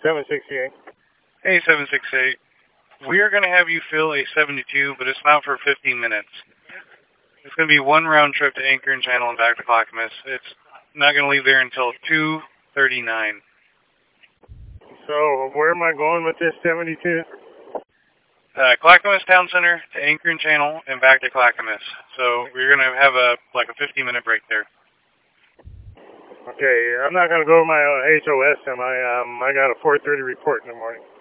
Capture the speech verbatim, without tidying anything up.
seven sixty-eight. Hey, seven six eight. We are going to have you fill a seventy-two, but it's not for fifteen minutes. It's going to be one round trip to Anchor and Channel and back to Clackamas. It's not going to leave there until two thirty-nine. So where am I going with this seventy-two? Uh, Clackamas Town Center to Anchor and Channel and back to Clackamas. So we're going to have a like a fifteen minute break there. Okay, I'm not going to go to my uh, H O S, am I? Um, I got a four thirty report in the morning.